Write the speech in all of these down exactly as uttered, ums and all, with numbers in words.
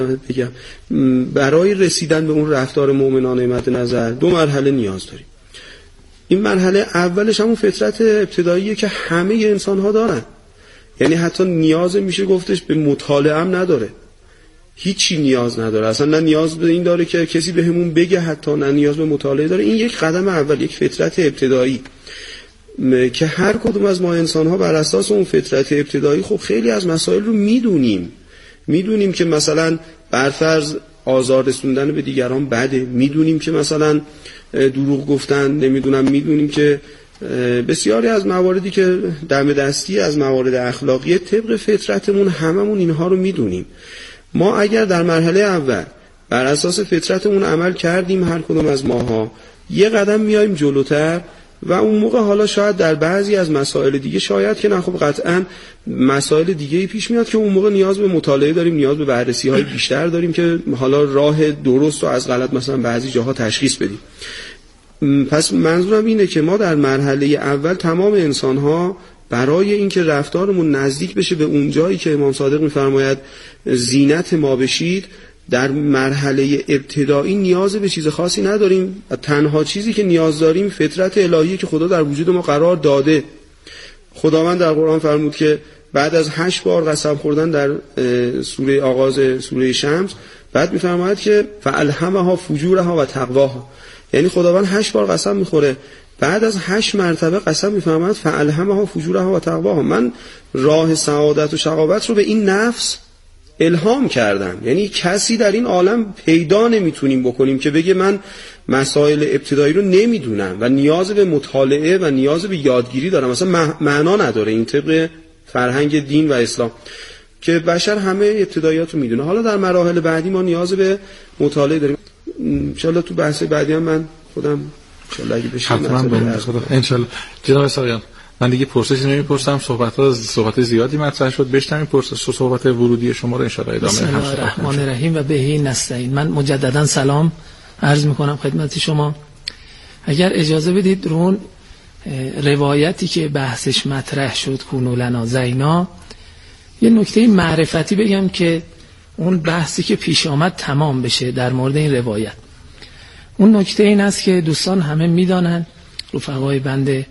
بگم برای رسیدن به اون رفتار مؤمنانه مد نظر دو مرحله نیاز داریم. این مرحله اولش همون فطرت ابتداییه که همه انسان ها دارن، یعنی حتی نیاز میشه گفتش به مطالعه هم نداره، هیچی نیاز نداره، اصلا نه نیاز به این داره که کسی به همون بگه، حتی نه نیاز به مطالعه داره. این یک قدم اول، یک فطرت ابتدایی که هر کدوم از ما انسان ها بر اساس اون فطرت ابتدایی خب خیلی از مسائل رو میدونیم میدونیم که مثلا برفرض آزار رسوندن به دیگران بده، میدونیم که مثلا دروغ گفتن، نمیدونم میدونیم که بسیاری از مواردی که دم دستی از موارد اخلاقی طبق فطرتمون هممون اینها رو میدونیم. ما اگر در مرحله اول بر اساس فطرتمون عمل کردیم، هر کدوم از ماها یه قدم میایم جلوتر و اون موقع حالا شاید در بعضی از مسائل دیگه شاید که نه، خب قطعا مسائل دیگه پیش میاد که اون موقع نیاز به مطالعه داریم، نیاز به بررسی های بیشتر داریم که حالا راه درست و از غلط مثلا بعضی جاها تشخیص بدیم. پس منظورم اینه که ما در مرحله اول تمام انسان ها برای اینکه رفتارمون نزدیک بشه به اون جایی که امام صادق میفرماید زینت ما بشید، در مرحله ابتدایی نیاز به چیز خاصی نداریم. تنها چیزی که نیاز داریم فطرت الهیه که خدا در وجود ما قرار داده. خداوند در قرآن فرمود که بعد از هشت بار قسم خوردن در سوره آغاز سوره شمس بعد میفرماید که فالهمها فجورها و تقواها، یعنی خداوند هشت بار قسم میخوره، بعد از هشت مرتبه قسم میفرماید فالهمها فجورها و تقواها، من راه سعادت و شقاوت رو به این نفس الهام کردم. یعنی کسی در این عالم پیدا نمیتونیم بکنیم که بگه من مسائل ابتدایی رو نمیدونم و نیاز به مطالعه و نیاز به یادگیری دارم، مثلا معنا نداره این طبق فرهنگ دین و اسلام که بشر همه ابتداییات رو میدونه. حالا در مراحل بعدی ما نیاز به مطالعه داریم. انشالله تو بحث بعدی هم من خودم انشالله اگه بشه انشالله. جناب سایان، من دیگه پرسشی نمیپرسم، صحبت‌ها صحبت زیادی مطرح شد، بشنویم پرسش و صحبت ورودی شما رو ان شاء الله ادامه بسم الله الرحمن الرحیم و بهی نستعین. من مجددا سلام عرض میکنم خدمت شما. اگر اجازه بدید رون روایتی که بحثش مطرح شد کونو لنا زینا، یه نکته معرفتی بگم که اون بحثی که پیش آمد تمام بشه در مورد این روایت. اون نکته این است که دوستان همه میدانن، رفقای بنده،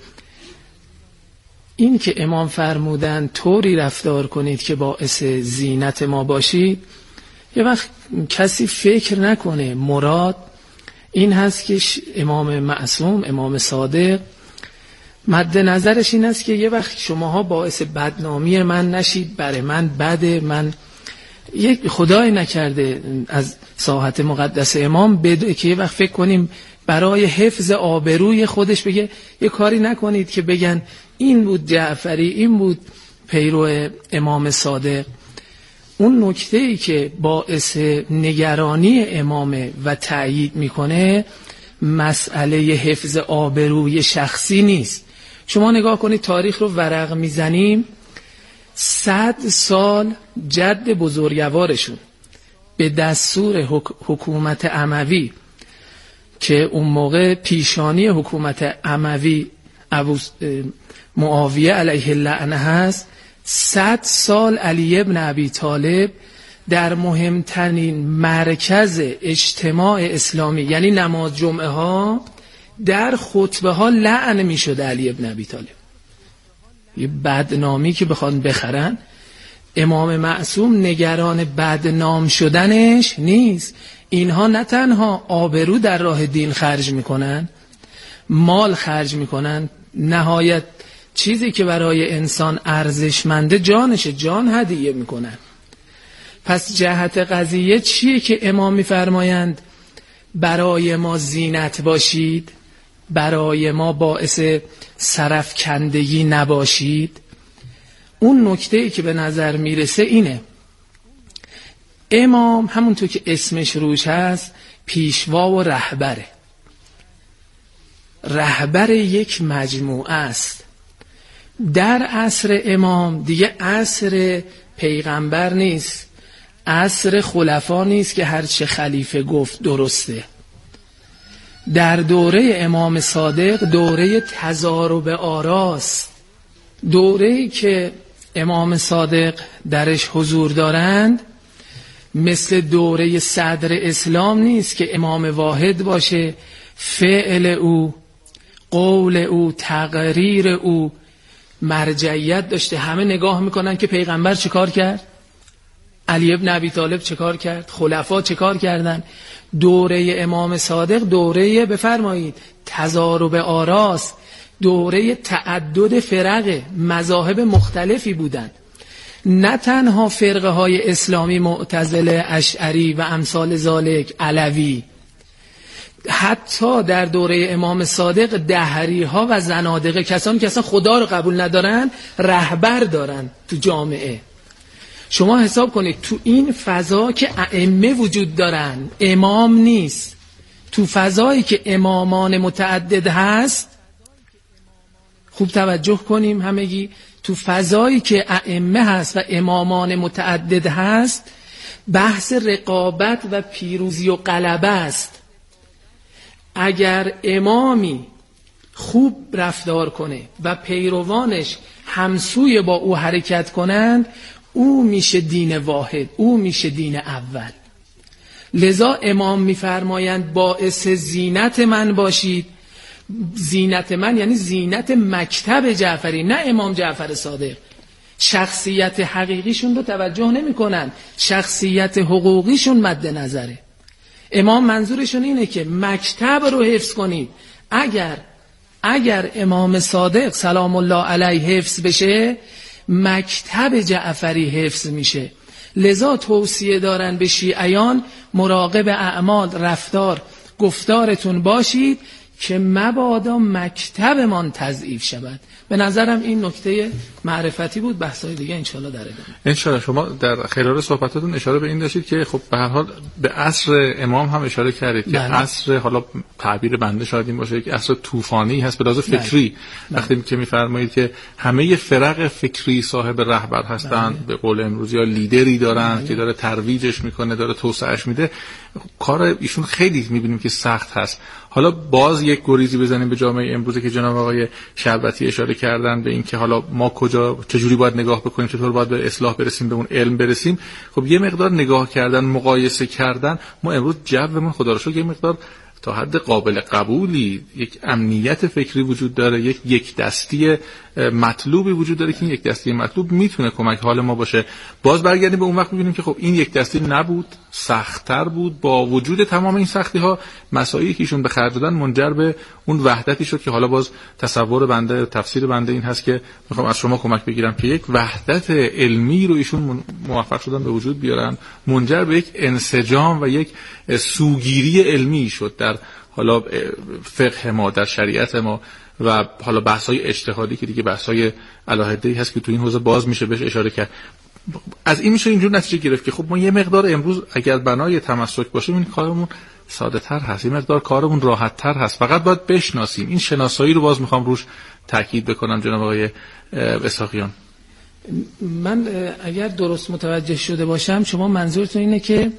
این که امام فرمودن طوری رفتار کنید که باعث زینت ما باشید، یه وقت کسی فکر نکنه مراد این هست که امام معصوم، امام صادق مد نظرش این است که یه وقت شماها باعث بدنامی من نشید، برای من بده، من یک خدای نکرده از ساحت مقدس امام بده که یه وقت فکر کنیم برای حفظ آبروی خودش بگه یه کاری نکنید که بگن این بود جعفری، این بود پیرو امام صادق. اون نکته‌ای که باعث نگرانی امام و تأیید میکنه مسئله حفظ آبروی شخصی نیست. شما نگاه کنید تاریخ رو ورق میزنیم، صد سال جد بزرگوارشون به دستور حکومت اموی که اون موقع پیشانی حکومت اموی ابو معاویه علیه اللعنه هست، صد سال علی ابن ابی طالب در مهمترین مرکز اجتماع اسلامی یعنی نماز جمعه ها در خطبه ها لعن می شده علی ابن ابی طالب. یه بدنامی که بخوان بخرن. امام معصوم نگران بدنام شدنش نیست. اینها نه تنها آبرو در راه دین خرج میکنن، مال خرج میکنن، نهایت چیزی که برای انسان ارزشمنده جانشه، جان هدیه میکنن. پس جهت قضیه چیه که امام میفرمایند برای ما زینت باشید، برای ما باعث سرفکندگی نباشید؟ اون نکته‌ای که به نظر میرسه اینه، امام همونطور که اسمش روش هست پیشوا و رهبره، رهبر یک مجموعه است. در عصر امام دیگه عصر پیغمبر نیست، عصر خلفا نیست که هر چه خلیفه گفت درسته. در دوره امام صادق دوره تضارب آراست، دوره‌ای که امام صادق درش حضور دارند مثل دوره صدر اسلام نیست که امام واحد باشه، فعل او، قول او، تقریر او مرجعیت داشته. همه نگاه میکنن که پیغمبر چه کار کرد، علی ابن ابی طالب چه کار کرد، خلفا چه کار کردن. دوره امام صادق دوره بفرمایید تضارب آراست، دوره تعدد فرق مذاهب مختلفی بودند. نه تنها فرقه های اسلامی معتزله، اشعری و امثال ذالک، علوی، حتی در دوره امام صادق دهری ها و زنادقه، کسانی که اصلا خدا رو قبول ندارن، رهبر دارن تو جامعه. شما حساب کنید تو این فضا که ائمه وجود دارن، امام نیست، تو فضایی که امامان متعدد هست، خوب توجه کنیم همگی، تو فضایی که ائمه هست و امامان متعدد هست، بحث رقابت و پیروزی و غلبه است. اگر امامی خوب رفتار کنه و پیروانش همسوی با او حرکت کنند، او میشه دین واحد، او میشه دین اول. لذا امام میفرمایند باعث زینت من باشید. زینت من یعنی زینت مکتب جعفری، نه امام جعفر صادق. شخصیت حقیقیشون رو توجه نمی کنن، شخصیت حقوقیشون مد نظره. امام منظورشون اینه که مکتب رو حفظ کنید. اگر اگر امام صادق سلام الله علیه حفظ بشه، مکتب جعفری حفظ میشه. لذا توصیه دارن به شیعیان مراقب اعمال، رفتار، گفتارتون باشید که مبادا مکتبمان تضعیف شود. به نظرم این نکته معرفتی بود. بحث‌های دیگه انشالله در ادامه. انشالله. شما در خلال صحبتاتون اشاره به این داشتید که خب به هر حال به عصر امام هم اشاره کردید که بله. عصر، حالا تعبیر بنده شاید این باشه، که عصر طوفانی هست به لحاظ فکری. بله. وقتی که میفرمایید که همه فرق فکری صاحب رهبر هستند، بله. به قول امروزی ها لیدری دارن، بله. که داره ترویجش میکنه، داره توسعهش میده. کار ایشون خیلی میبینیم که سخت هست. حالا باز یک گریزی بزنیم به جامعه امروزه که جناب آقای شربتی اشاره کردن به این که حالا ما کجا چجوری باید نگاه بکنیم، چطور باید به اصلاح برسیم، به اون علم برسیم. خب یه مقدار نگاه کردن، مقایسه کردن، ما امروز جومون خدا رو شکر یه مقدار تا حد قابل قبولی، یک امنیت فکری وجود داره، یک یک دستی مطلوبی وجود داره که این یک دستی مطلوب میتونه کمک حال ما باشه. باز برگردیم به اون وقت میبینیم که خب این یک دستی نبود، سخت‌تر بود. با وجود تمام این سختی ها، مسائلی که ایشون به خرج دادن منجر به اون وحدتی شد که حالا باز تصور بنده، تفسیر بنده این هست که میخوام از شما کمک بگیرم که یک وحدت علمی رو ایشون موفق شدن به وجود بیارن، منجر به یک انسجام و یک سوگیری علمی شد در حالا فقه ما، در شریعت ما و حالا بحث‌های اجتهادی که دیگه بحث‌های علاهده‌ای هست که تو این حوزه باز میشه بهش اشاره کرد. از این میشه اینجور نتیجه گرفت که خب ما یه مقدار امروز اگر بنای تمسک باشیم این کارمون ساده‌تر هست، یه مقدار کارمون راحت‌تر هست. فقط باید بشناسیم. این شناسایی رو باز میخوام روش تاکید بکنم جناب آقای اسحاقیان. من اگر درست متوجه شده باشم شما منظورتون اینه که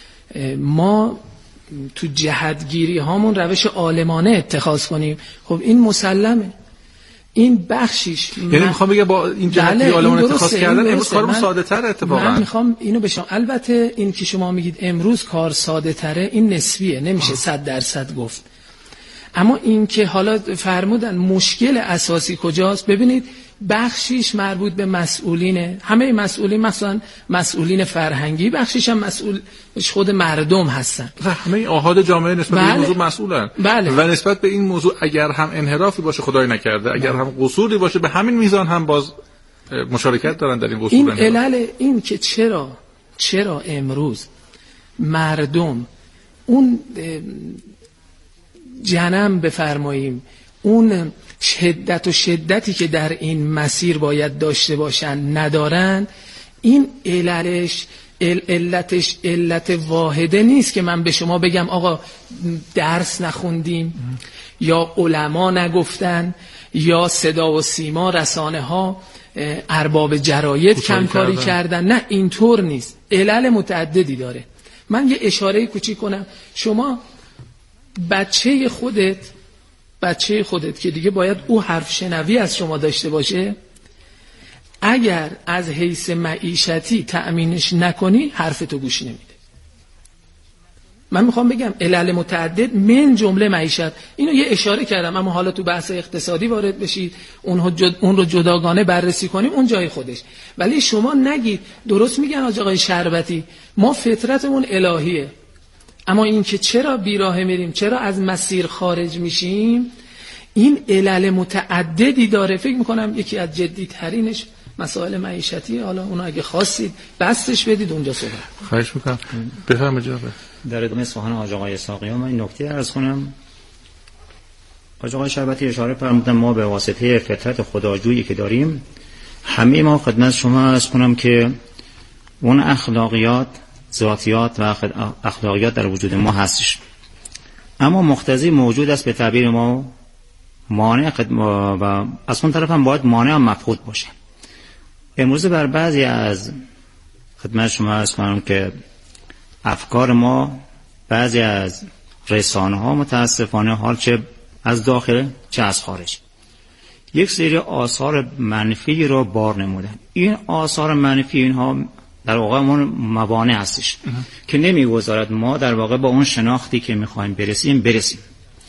ما تو جهتگیری هامون روش عالمانه اتخاذ کنیم. خب این مسلمه، این بخشیش. یعنی من... میخوام بگم با این جهتگیری عالمانه اتخاذ کردن امروز کارمون ساده تر اتفاقا. من میخوام اینو بشم. البته این که شما میگید امروز کار ساده تره این نسبیه، نمیشه صد درصد گفت. اما این که حالا فرمودن مشکل اساسی کجاست، ببینید بخشیش مربوط به مسئولینه، همه مسئولین مثلا مسئولین فرهنگی، بخشیش هم مسئول خود مردم هستن و همه آحاد جامعه نسبت بله. به این موضوع مسئولن. بله. و نسبت به این موضوع اگر هم انحرافی باشه خدای نکرده، اگر بله. هم قصوری باشه به همین میزان هم باز مشارکت دارن در این قصور. این علل این که چرا چرا امروز مردم اون جنم بفرماییم، اون شدت و شدتی که در این مسیر باید داشته باشن ندارن، این عللش علتش علت واحده نیست که من به شما بگم آقا درس نخوندیم یا علما نگفتن یا صدا و سیما، رسانه ها، ارباب جراید کمکاری کردن. نه اینطور نیست، علل متعددی داره. من یه اشاره کوچیک کنم. شما بچه خودت بچه خودت که دیگه باید او حرف شنوی از شما داشته باشه، اگر از حیث معیشتی تأمینش نکنی حرفتو گوش نمیده. من میخوام بگم علل متعدد من جمله معیشت، اینو یه اشاره کردم، اما حالا تو بحث اقتصادی وارد بشید اون جد... اون رو جداگانه بررسی کنیم اون جای خودش. ولی شما نگید، درست میگن آقای شربتی، ما فطرتمون الهیه، اما این که چرا بیراه میریم، چرا از مسیر خارج میشیم، این علل متعددی داره. فکر میکنم یکی از جدی ترینش مسائل معیشتی، حالا اون اگه خواستید بستش بدید اونجا صحبت. خواهش میکنم. بفرمایید جناب. در ادامه سخن حاج آقای اسحاقیان من این نکته عرض کنم. حاج آقای شربتی اشاره فرمودن ما به واسطه فطرت خداجویی که داریم همه ما خدمت شما عرض کنم که اون اخلاقیات، ذاتیات و اخلاقیات در وجود ما هستش، اما مقتضی موجود است به تعبیر ما مانع و از اون طرف هم باید مانع هم مفقود باشه. امروز بر بعضی از خدمت شما عرض کنم که افکار ما، بعضی از رسانه ها متاسفانه حال چه از داخل چه از خارج یک سری آثار منفی رو بار نمودن. این آثار منفی اینها در واقع اون موانع هستش که نمیگذارد ما در واقع با اون شناختی که میخوایم برسیم برسیم.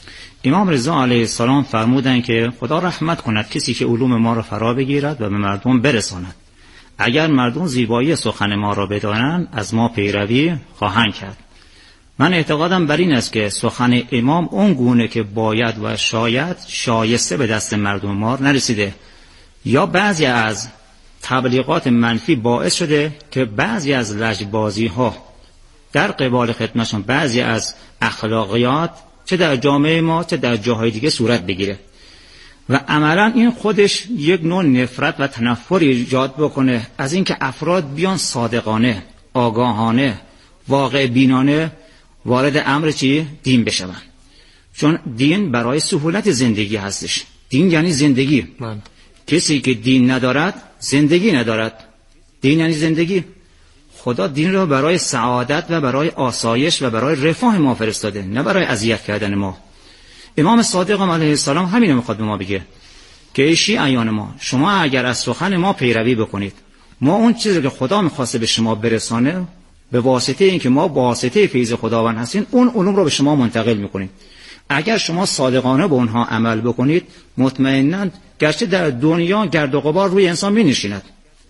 امام رضا علیه السلام فرمودن که خدا رحمت کند کسی که علوم ما را فرا بگیرد و به مردم برساند. اگر مردم زیبایی سخن ما را بدانند از ما پیروی خواهند کرد. من اعتقادم بر این است که سخن امام اون گونه که باید و شاید شایسته به دست مردم ما نرسیده، یا بعضی از تبلیغات منفی باعث شده که بعضی از لجبازی ها در قبال خدمتشون، بعضی از اخلاقیات چه در جامعه ما چه در جاهای دیگه صورت بگیره و عملا این خودش یک نوع نفرت و تنفر ایجاد بکنه از اینکه افراد بیان صادقانه، آگاهانه، واقع بینانه وارد امر چی؟ دین بشون. چون دین برای سهولت زندگی هستش. دین یعنی زندگی. من. کسی که دین ندارد زندگی ندارد. دین یعنی زندگی. خدا دین را برای سعادت و برای آسایش و برای رفاه ما فرستاده، نه برای اذیت کردن ما. امام صادق علیه السلام همین رو میخواد به ما بگه که ای شیعیان ما، شما اگر از سخن ما پیروی بکنید، ما اون چیزی که خدا میخواسته به شما برسانه به واسطه اینکه ما با واسطه فیض خداوند هستین اون علوم رو به شما منتقل میکنیم. اگر شما صادقانه به اونها عمل بکنید مطمئناً گرچه در دنیا گرد و غبار روی انسان مینشیند،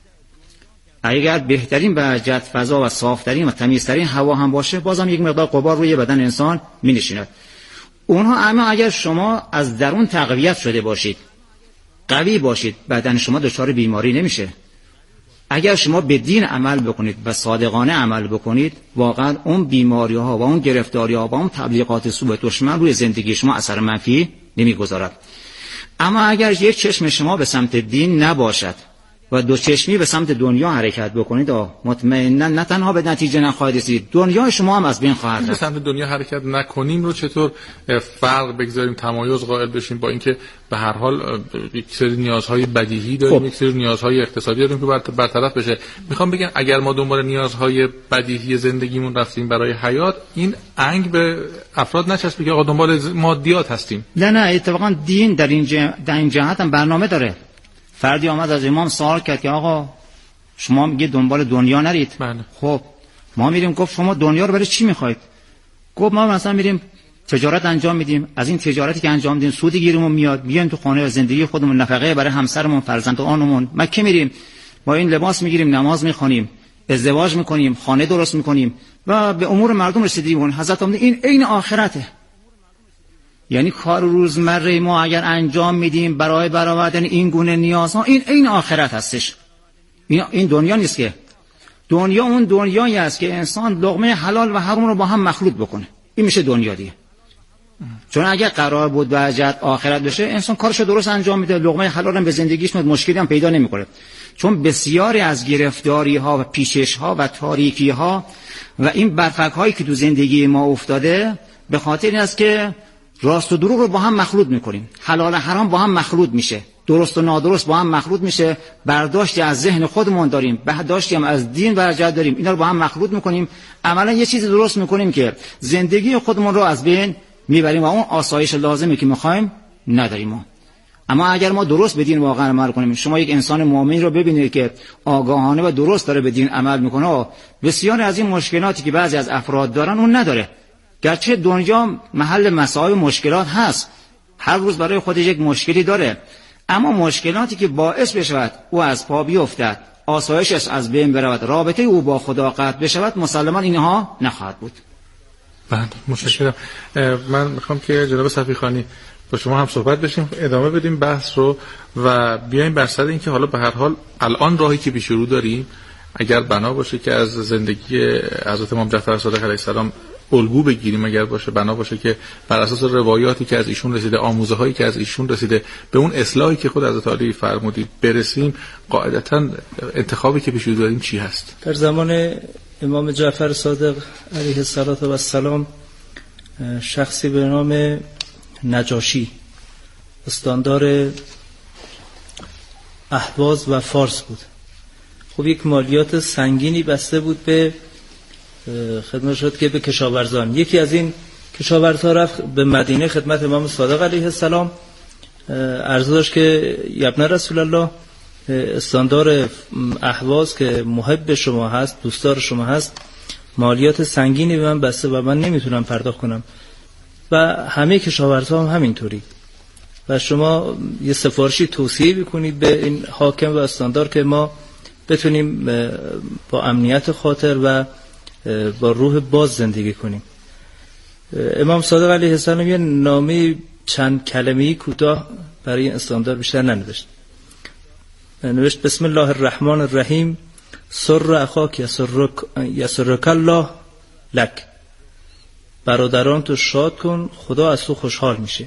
اگر بهترین بهجت فضا و صافترین و تمیزترین هوا هم باشه بازم یک مقدار غبار روی بدن انسان مینشیند. اونها اما اگر شما از درون تقویت شده باشید، قوی باشید، بدن شما دچار بیماری نمیشه. اگر شما به دین عمل بکنید و صادقانه عمل بکنید واقعا اون بیماری ها و اون گرفتاری ها و اون تبلیغات سوء دشمن روی زندگی شما اثر منفی نمیگذارد. اما اگر یک چشم شما به سمت دین نباشد و دو چشمی به سمت دنیا حرکت بکنید مطمئنا نه تنها به نتیجه نخواهید رسید، دنیا شما هم از بین خواهد رفت. به سمت دنیا حرکت نکنیم رو چطور فرق بگذاریم، تمایز قائل بشیم با اینکه به هر حال یک سری نیازهای بدیهی داریم، یک سری نیازهای اقتصادی داریم که برطرف بشه. میخوام بگم اگر ما دنبال نیازهای بدیهی زندگیمون رفتیم برای حیات، این انگ به افراد نچسبه که آقا دنبال مادیات هستیم. نه نه اتفاقا دین در این جه... در این جهت هم برنامه داره. فردی آمد از امام سوال کرد که آقا شما میگه دنبال دنیا نرید. بله. خب ما میریم. گفت شما دنیا رو برای چی میخواید؟ گفت ما مثلا میریم تجارت انجام میدیم، از این تجارتی که انجام میدیم سودی گیرمون میاد، بیایم تو خانه زندگی خودمون، نفقه برای همسرمون، فرزندانمون. مکه میریم ما این لباس میگیریم، نماز میخونیم، ازدواج میکنیم، خانه درست میکنیم و به امور مردم رسیدیم. حضرت آمده این عین آخرته. یعنی کار روزمره ما اگر انجام میدیم برای برآوردن این گونه نیازها، این این آخرت هستش. این این دنیا نیست که. دنیا اون دنیایی است که انسان لقمه حلال و حرام رو با هم مخلوط بکنه. این میشه دنیا دیگه. چون اگر قرار بود بهجت آخرت بشه انسان کارشو درست انجام میده، لقمه حلال هم به زندگیش میاد، مشکلی هم پیدا نمیکنه. چون بسیاری از گرفتاری ها و پیچش ها و تاریکی ها و این برفک هایی که تو زندگی ما افتاده به خاطر این است که راست و دروغ رو با هم مخلوط میکنیم، حلال و حرام با هم مخلوط میشه، درست و نادرست با هم مخلوط میشه، برداشتی از ذهن خودمون داریم، برداشتی هم از دین برجت داریم، اینا رو با هم مخلوط میکنیم، عملا یه چیزی درست میکنیم که زندگی خودمون رو از بین میبریم و اون آسایش لازمی که میخوایم نداریم ما. اما اگر ما درست به دین واقعا عمل کنیم، شما یک انسان مؤمن رو ببینید که آگاهانه و درست داره به دین عمل میکنه، بسیار از این مشکلاتی که بعضی از افراد دارن اون نداره. گرچه دنیا محل مسائل مشکلات هست، هر روز برای خودش یک مشکلی داره، اما مشکلاتی که باعث بشود او از پا بیفتد، آسایشش از بین برود، رابطه او با خدا قطع بشود، مسلماً اینها نخواهد بود. بله متشکرم. من میخوام که جناب صفیخانی با شما هم صحبت بشیم، ادامه بدیم بحث رو و بیایم بر سر این که حالا به هر حال الان راهی که پیش رو داریم اگر بنا باشه که از زندگی حضرت امام جعفر صادق علیه السلام الگو بگیریم، اگر باشه بنا باشه که بر اساس روایاتی که از ایشون رسیده، آموزه هایی که از ایشون رسیده، به اون اصلاحی که خود حضرت علی فرمودید برسیم، قاعدتا انتخابی که پیش رو داریم چی هست؟ در زمان امام جعفر صادق علیه السلام شخصی به نام نجاشی استاندار اهواز و فارس بود. خب یک مالیات سنگینی بسته بود به خدمت شد که به کشاورزان. یکی از این کشاورزها رفت به مدینه خدمت امام صادق علیه السلام، عرض داشت که ابن رسول الله، استاندار اهواز که محب شما هست، دوستدار شما هست، مالیات سنگینی به من بسته و من نمیتونم پرداخت کنم و همه کشاورزها هم همینطوری و شما یه سفارشی توصیه بکنید به این حاکم و استاندار که ما بتونیم با امنیت خاطر و با روح باز زندگی کنیم. امام صادق علیه السلام یه نامه چند کلمه‌ای کوتاه برای این استاندار بیشتر ننوشت. نوشت بسم الله الرحمن الرحیم، سر اخاک یسرک یسرک الله لک، برادران تو شاد کن، خدا از تو خوشحال میشه.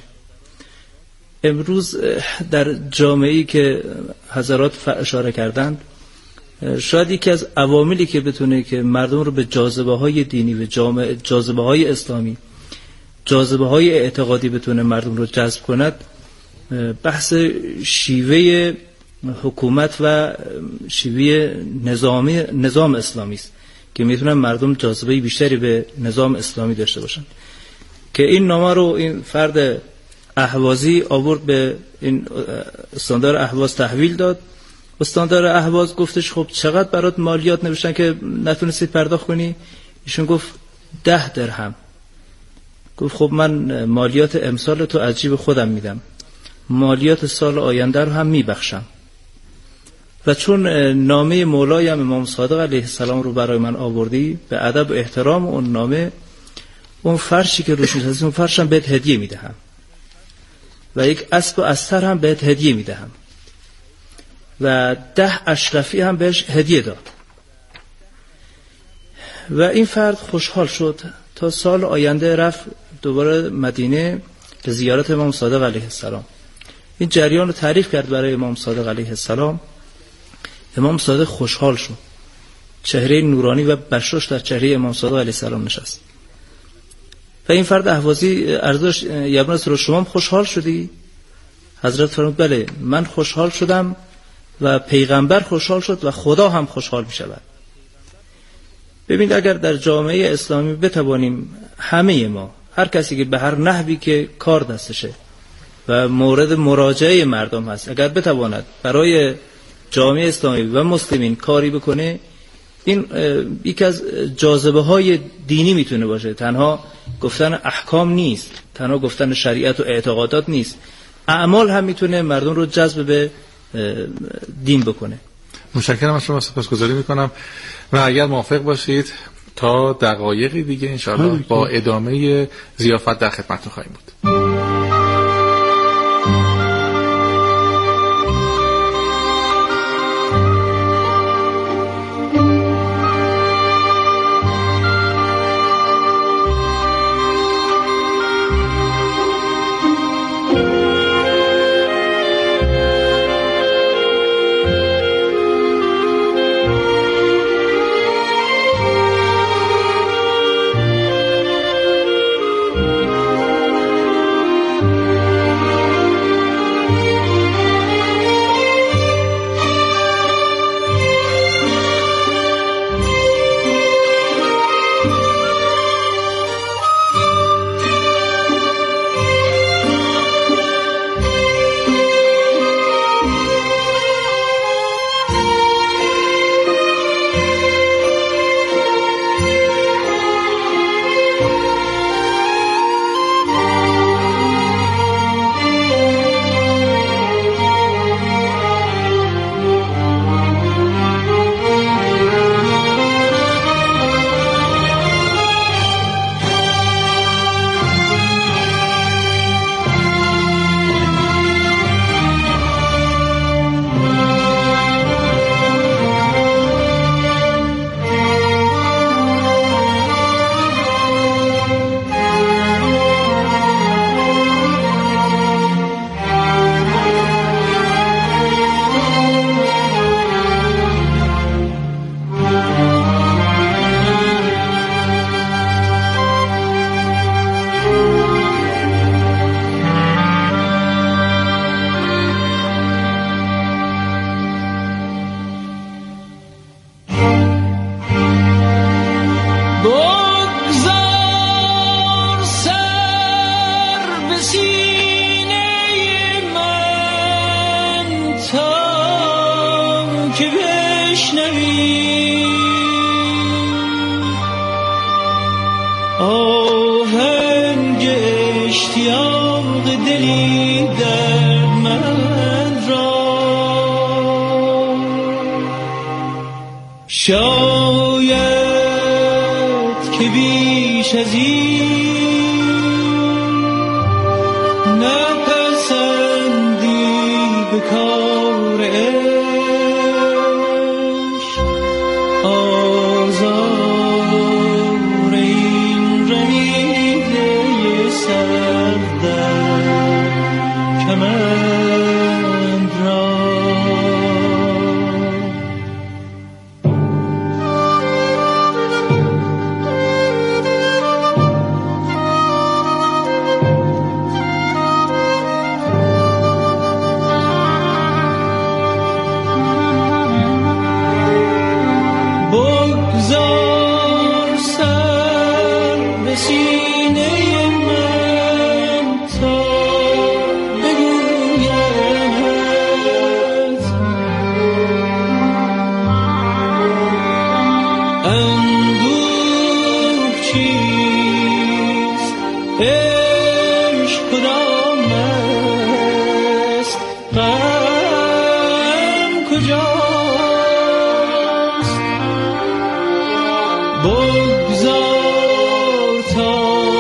امروز در جامعه‌ای که حضرات اشاره کردند، شاید یکی از عواملی که بتونه که مردم رو به جاذبه های دینی و جامعه، جاذبه های اسلامی، جاذبه های اعتقادی بتونه مردم رو جذب کند، بحث شیوه حکومت و شیوه نظامی نظام اسلامی است که میتونن مردم جاذبه بیشتری به نظام اسلامی داشته باشن. که این نامه رو این فرد اهوازی آورد به این استاندار اهواز تحویل داد. استاندار اهواز گفتش خب چقدر برات مالیات نوشتن که نتونستی پرداخت کنی؟ ایشون گفت ده درهم. گفت خب من مالیات امسال تو از جیب خودم میدم، مالیات سال آینده رو هم میبخشم. و چون نامه مولایم امام صادق علیه السلام رو برای من آوردی، به ادب و احترام اون نامه، اون فرشی که روش نشستی اون فرشم بهت هدیه میدهم و یک اسب و استر هم بهت هدیه میدهم و ده اشرفی هم بهش هدیه داد. و این فرد خوشحال شد. تا سال آینده رفت دوباره مدینه به زیارت امام صادق علیه السلام. این جریان رو تعریف کرد برای امام صادق علیه السلام. امام صادق خوشحال شد، چهره نورانی و بشاش در چهره امام صادق علیه السلام نشست. و این فرد اهوازی عرضش یبن رسول شما خوشحال شدی؟ حضرت فرمود بله من خوشحال شدم و پیغمبر خوشحال شد و خدا هم خوشحال می شود. ببینید اگر در جامعه اسلامی بتوانیم همه ما، هر کسی که به هر نحوی که کار دستشه و مورد مراجعه مردم هست، اگر بتواند برای جامعه اسلامی و مسلمین کاری بکنه، این یکی از جاذبه های دینی میتونه باشه. تنها گفتن احکام نیست، تنها گفتن شریعت و اعتقادات نیست، اعمال هم میتونه مردم رو جذب به دین بکنه. متشکرم از شما، سپاسگزاری میکنم و اگر موافق باشید تا دقایقی دیگه انشاءالله با ادامه ضیافت در خدمتتون خواهیم بود. آهنگ اشتیاق دلی در من را شاید که بیش از این نپسندی به کار عشق آزار این رمیده سر در کمند را بگذار سر به سینه من تا بگوید اندوه چیست عشق کدام است غم کجاست بگذار تا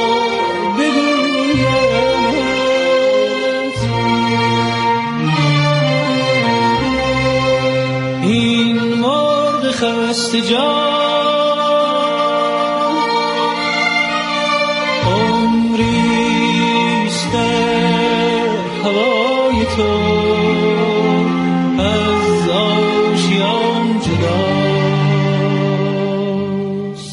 بگوید این مرغ خسته جان عمریست در هوای تو از آشیان جداست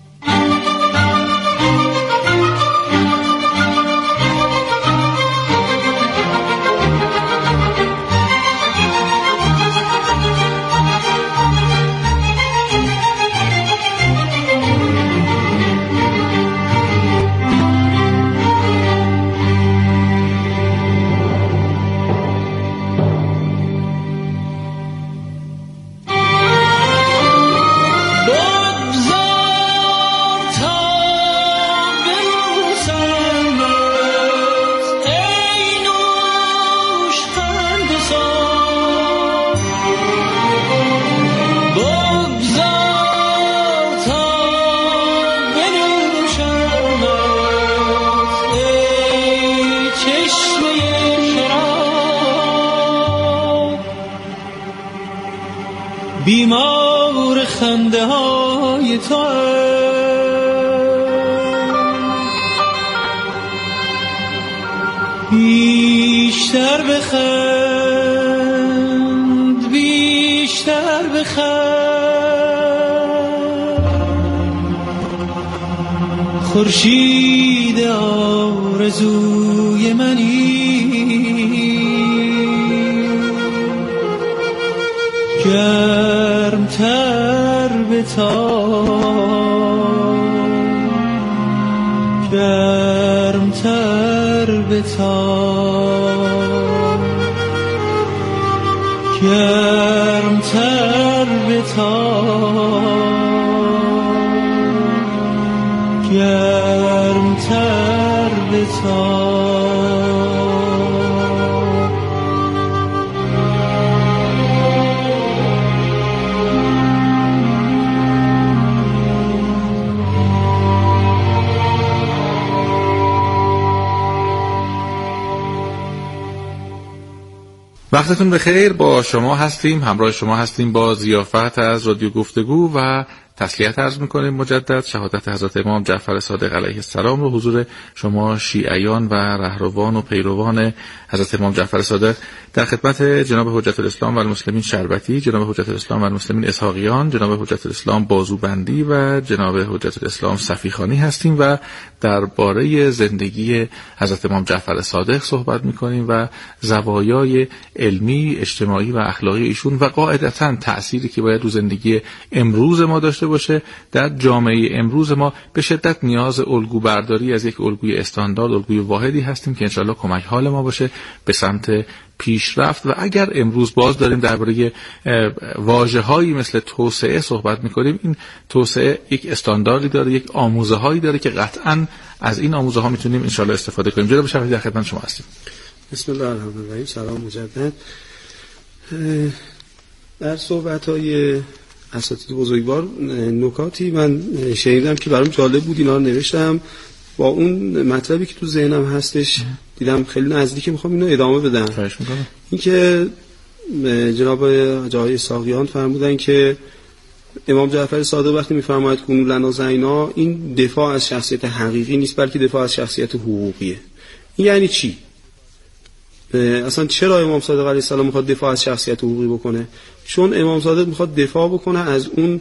بگذار تا ببوسمت ای نوشخند صاف بگذار تا بنوشمت ای چشمه شراب بیمار خنده های تو بیشتر بخند بیشتر بخند خورشید آرزوی منی گرمتر بتاب گرمتر بتاب گرمتر بتاب گرمتر بتاب وقتتون بخیر. با شما هستیم، همراه شما هستیم با ضیافت از رادیو گفتگو و تسلیت عرض میکنیم مجدد شهادت حضرت امام جعفر صادق علیه السلام رو حضور شما شیعیان و رهروان و پیروان حضرت امام جعفر صادق در خدمت جناب حجت الاسلام و المسلمین شربتی، جناب حجت الاسلام و المسلمین اسحاقیان، جناب حجت الاسلام بازوبندی و جناب حجت الاسلام صفیخانی هستیم و درباره زندگی حضرت امام جعفر صادق صحبت میکنیم و زوایای علمی، اجتماعی و اخلاقی ایشون و قاعدتاً تأثیری که باید رو زندگی امروز ما داشته باشه در جامعه امروز ما. به شدت نیاز الگو برداری از یک الگوی استاندارد، الگوی واحدی هستیم که انشاءالله کمک حال ما باشه به سمت پیشرفت. و اگر امروز باز داریم درباره واژه‌هایی مثل توسعه صحبت می‌کنیم، این توسعه یک استانداردی داره، یک آموزه‌هایی داره که قطعاً از این آموزه‌ها میتونیم ان شاءالله استفاده کنیم. جناب شفیعی در خدمت شما هستیم. بسم الله الرحمن الرحیم. سلام مجدد. در صحبت‌های اساتید بزرگوار نکاتی من شنیدم که برام جالب بود، اینا رو نوشتم. با اون مطلبی که تو ذهنم هستش دیدم خیلی نزدیک، میخوام اینو ادامه بدم. خواهش می‌کنم. این که جناب آقای ساقیان فرمودن که امام جعفر صادق وقتی میفرماید کنوا لنا زینا، این دفاع از شخصیت حقیقی نیست بلکه دفاع از شخصیت حقوقیه. این یعنی چی؟ اصلا چرا امام صادق علیه السلام میخواد دفاع از شخصیت حقوقی بکنه؟ چون امام صادق میخواد دفاع بکنه از اون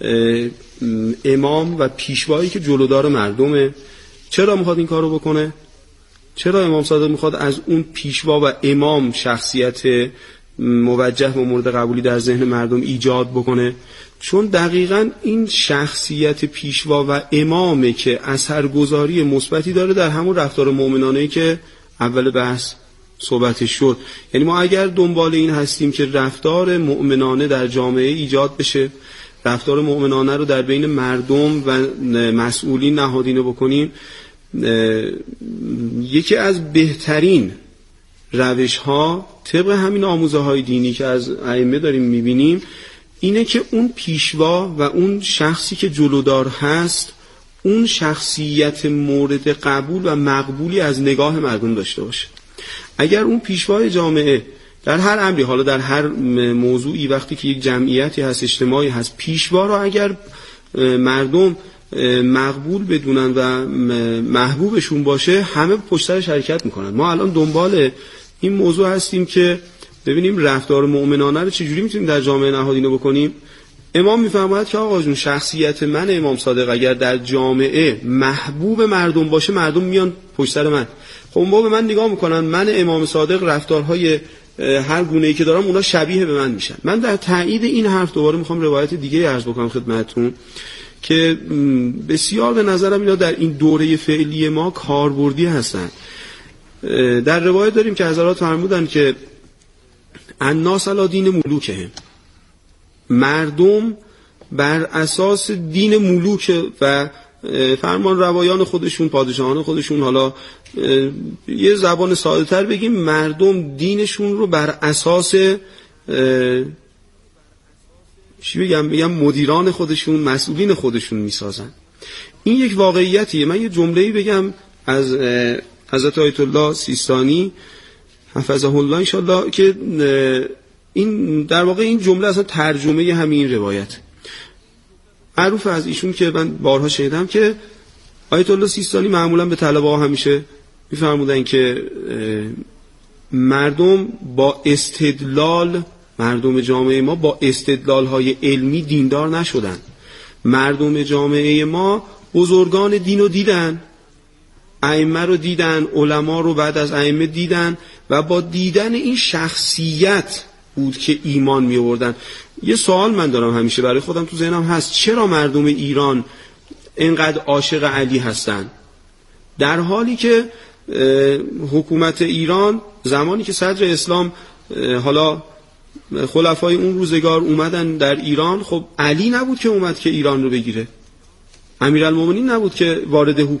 امام و پیشوایی که جلودار مردمه. چرا میخواد این کارو بکنه؟ چرا امام صادق میخواد از اون پیشوا و امام شخصیت موجه و مورد قبولی در ذهن مردم ایجاد بکنه؟ چون دقیقاً این شخصیت پیشوا و امامه که اثرگذاری مثبتی داره در همون رفتار مؤمنانه‌ای که اول بحث صحبتش شد. یعنی ما اگر دنبال این هستیم که رفتار مؤمنانه در جامعه ایجاد بشه، رفتار مؤمنانه رو در بین مردم و مسئولین نهادینه بکنیم، یکی از بهترین روش ها طبق همین آموزه های دینی که از ائمه داریم میبینیم اینه که اون پیشوا و اون شخصی که جلودار هست اون شخصیت مورد قبول و مقبولی از نگاه مردم داشته باشه. اگر اون پیشوای جامعه در هر امری، حالا در هر موضوعی، وقتی که یک جمعیتی هست، اجتماعی هست، پیشوا رو اگر مردم مقبول بدونن و محبوبشون باشه، همه پشت سرش حرکت میکنن. ما الان دنبال این موضوع هستیم که ببینیم رفتار مؤمنانه رو چجوری میتونیم در جامعه نهادینه بکنیم. امام میفرماید که آقا جون، شخصیت من امام صادق اگر در جامعه محبوب مردم باشه، مردم میان پشت سر من. خب اون به من نگاه میکنن، من امام صادق رفتارهای هر گونه‌ای که دارم اونا شبیه به من میشن. من در تایید این حرف دوباره میخوام روایت دیگه عرض بکنم خدمتتون که بسیار به نظرم اینا در این دوره فعلی ما کاربردی هستن. در روایت داریم که حضرات فرمودن که الناس علی دین ملوکهم، مردم بر اساس دین ملوک و فرمان روایان خودشون، پادشاهان خودشون، حالا یه زبان ساده تر بگیم، مردم دینشون رو بر اساس چی بگم بگم مدیران خودشون، مسئولین خودشون میسازن. این یک واقعیتیه. من یه جمله‌ای بگم از حضرت آیت الله سیستانی حفظه الله ان شاء الله که این در واقع این جمله اصلا ترجمه همین روایت. معروف از ایشون که من بارها شنیدم که آیت الله سیستانی معمولا به طلبه ها همیشه میفرمودن که مردم با استدلال، مردم جامعه ما با استدلال های علمی دیندار نشدن. مردم جامعه ما بزرگان دین رو دیدن، ائمه رو دیدن، علما رو بعد از ائمه دیدن و با دیدن این شخصیت بود که ایمان می آوردن. یه سوال من دارم همیشه برای خودم تو ذهنم هست، چرا مردم ایران اینقدر عاشق علی هستن در حالی که حکومت ایران زمانی که صدر اسلام، حالا خلفای اون روزگار اومدن در ایران، خب علی نبود که اومد که ایران رو بگیره، امیرالمومنین نبود که وارد